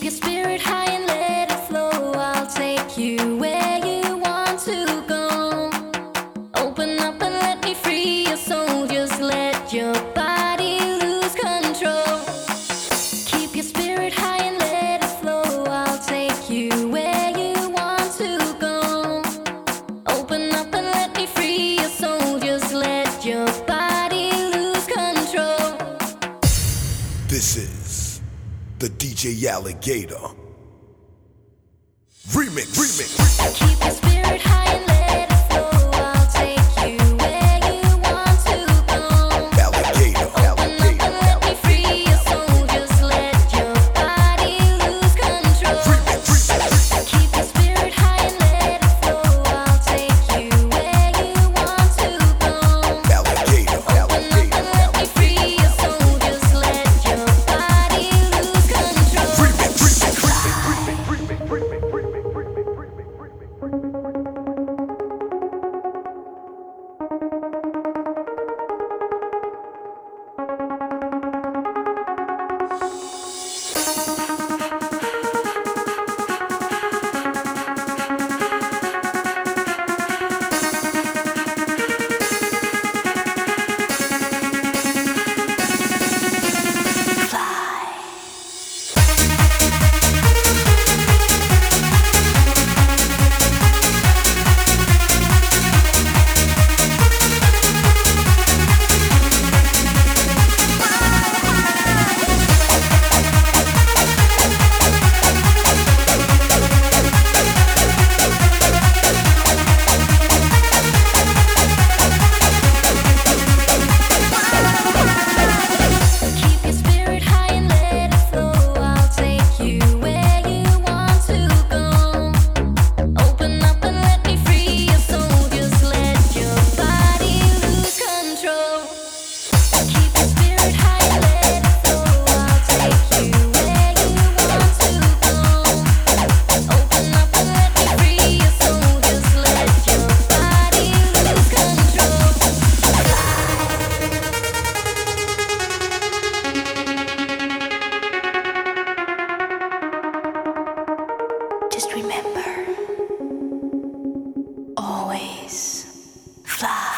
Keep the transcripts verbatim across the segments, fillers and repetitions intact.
Keep your spirit high and let it flow. I'll take you where you want to go. Open up and let me free your soul. Just let your body lose control. Keep your spirit high and let it flow. I'll take you where you want to go. Open up and let me free your soul. Just let your body lose control. This is the D J Alligator Remix. Remix. Keep your spirit high and let it flow. I'll take you where you want to go. Alligator. Open up and let me free your soul. Just let your body lose control. Remix. Keep your spirit high and let it flow. I'll take you where you want to go. Alligator. Open up and let me free your soul. Just let your body lose control. Keep your spirit high and let it flow. I'll take you where you want to go. Open up and let me free your soul. Just let your body lose control. Keep your spirit high and let it flow. I'll take you where you want to go. Open up and let me free your soul. Just let your body lose control. Just remember, always fly.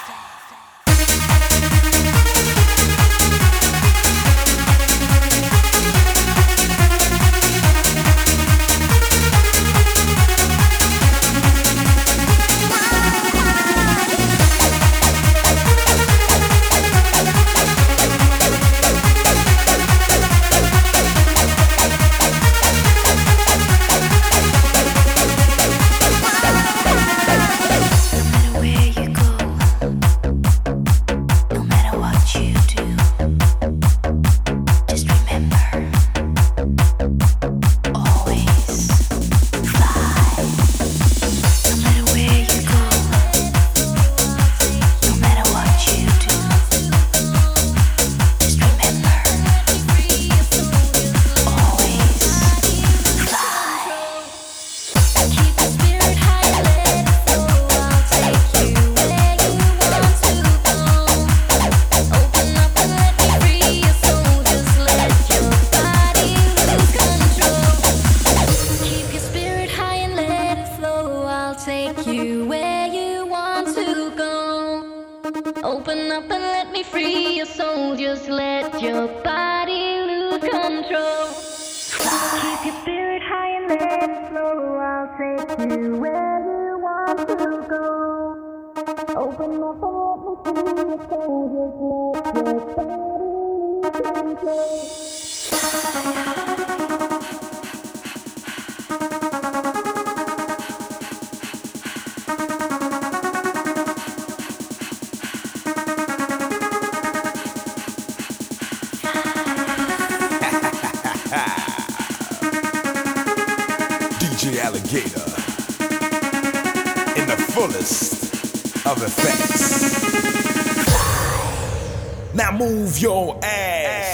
Take you where you want to go. Open up and let me free your soul. Just let your body lose control. Keep your spirit high and let it flow. I'll take you where you want to go. Open up and let me free your soul. Just let your body lose control. D J Alligator in the fullest of effects. Now move your ass.